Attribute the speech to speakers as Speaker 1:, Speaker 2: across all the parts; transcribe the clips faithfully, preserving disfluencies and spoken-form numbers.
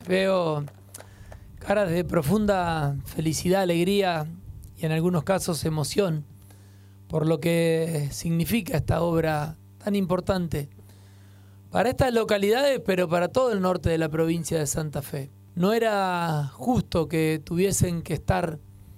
Speaker 1: Veo caras de profunda felicidad, alegría y en algunos casos emoción por lo que significa esta obra tan importante para estas localidades, pero para todo el norte de la provincia de Santa Fe. No era justo que tuviesen que estar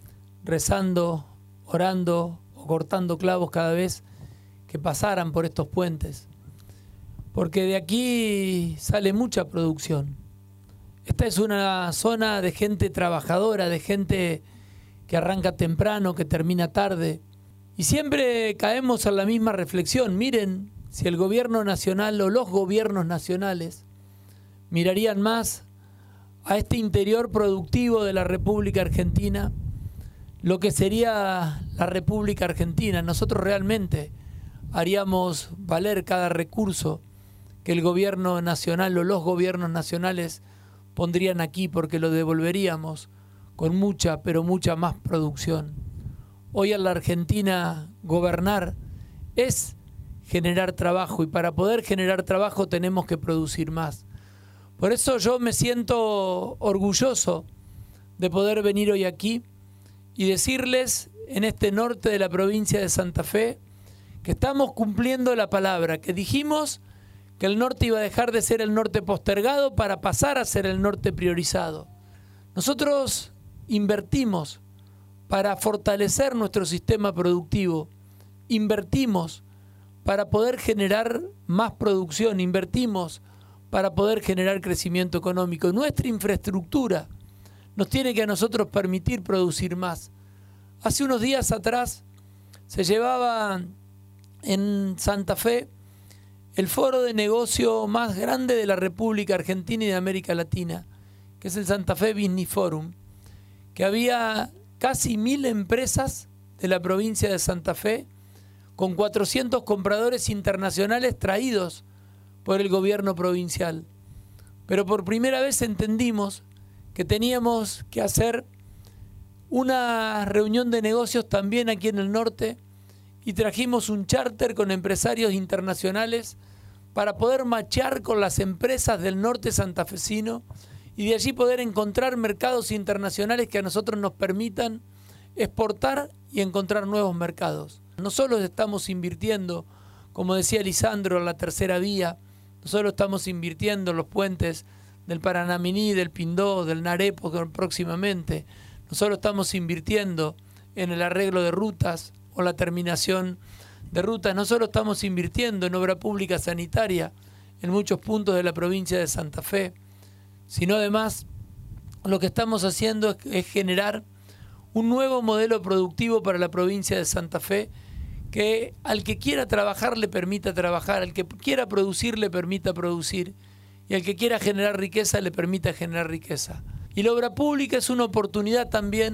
Speaker 1: rezando, orando o cortando clavos cada vez que pasaran por estos puentes, porque de aquí sale mucha producción. Esta es una zona de gente trabajadora, de gente que arranca temprano, que termina tarde. Y siempre caemos en la misma reflexión. Miren, si el gobierno nacional o los gobiernos nacionales mirarían más a este interior productivo de la República Argentina, lo que sería la República Argentina. Nosotros realmente haríamos valer cada recurso que el gobierno nacional o los gobiernos nacionales pondrían aquí, porque lo devolveríamos con mucha, pero mucha más producción. Hoy en la Argentina gobernar es generar trabajo, y para poder generar trabajo tenemos que producir más. Por eso yo me siento orgulloso de poder venir hoy aquí y decirles en este norte de la provincia de Santa Fe que estamos cumpliendo la palabra, que dijimos que el norte iba a dejar de ser el norte postergado para pasar a ser el norte priorizado. Nosotros invertimos para fortalecer nuestro sistema productivo, invertimos para poder generar más producción, invertimos para poder generar crecimiento económico. Nuestra infraestructura nos tiene que a nosotros permitir producir más. Hace unos días atrás se llevaba en Santa Fe el foro de negocio más grande de la República Argentina y de América Latina, que es el Santa Fe Business Forum, que había casi mil empresas de la provincia de Santa Fe con cuatrocientos compradores internacionales traídos por el gobierno provincial. Pero por primera vez entendimos que teníamos que hacer una reunión de negocios también aquí en el norte, y trajimos un charter con empresarios internacionales para poder machear con las empresas del norte santafesino y de allí poder encontrar mercados internacionales que a nosotros nos permitan exportar y encontrar nuevos mercados. No solo estamos invirtiendo, como decía Lisandro, en la tercera vía, no solo estamos invirtiendo en los puentes del Paranaminí, del Pindó, del Narepo próximamente, no solo estamos invirtiendo en el arreglo de rutas o la terminación de rutas, no solo estamos invirtiendo en obra pública sanitaria en muchos puntos de la provincia de Santa Fe, sino además lo que estamos haciendo es, es generar un nuevo modelo productivo para la provincia de Santa Fe, que al que quiera trabajar le permita trabajar, al que quiera producir le permita producir, y al que quiera generar riqueza le permita generar riqueza. Y la obra pública es una oportunidad también,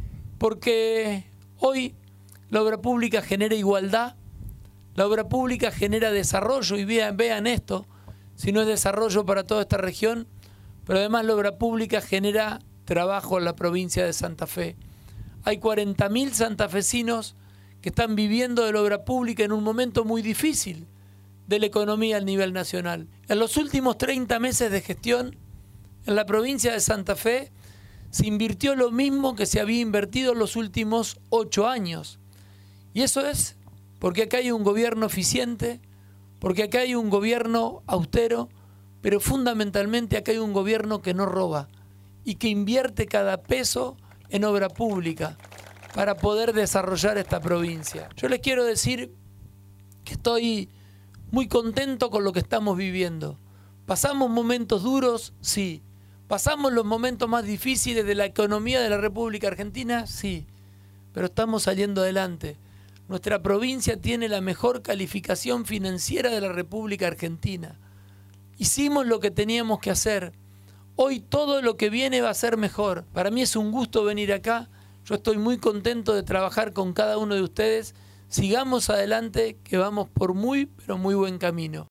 Speaker 1: porque hoy la obra pública genera igualdad, la obra pública genera desarrollo, y vean, vean esto, si no es desarrollo para toda esta región, pero además la obra pública genera trabajo en la provincia de Santa Fe. Hay cuarenta mil santafesinos que están viviendo de la obra pública en un momento muy difícil de la economía a nivel nacional. En los últimos treinta meses de gestión, en la provincia de Santa Fe se invirtió lo mismo que se había invertido en los últimos ocho años. Y eso es porque acá hay un gobierno eficiente, porque acá hay un gobierno austero, pero fundamentalmente acá hay un gobierno que no roba y que invierte cada peso en obra pública para poder desarrollar esta provincia. Yo les quiero decir que estoy muy contento con lo que estamos viviendo. ¿Pasamos momentos duros? Sí. ¿Pasamos los momentos más difíciles de la economía de la República Argentina? Sí. Pero estamos saliendo adelante. Nuestra provincia tiene la mejor calificación financiera de la República Argentina. Hicimos lo que teníamos que hacer. Hoy todo lo que viene va a ser mejor. Para mí es un gusto venir acá. Yo estoy muy contento de trabajar con cada uno de ustedes. Sigamos adelante, que vamos por muy, pero muy buen camino.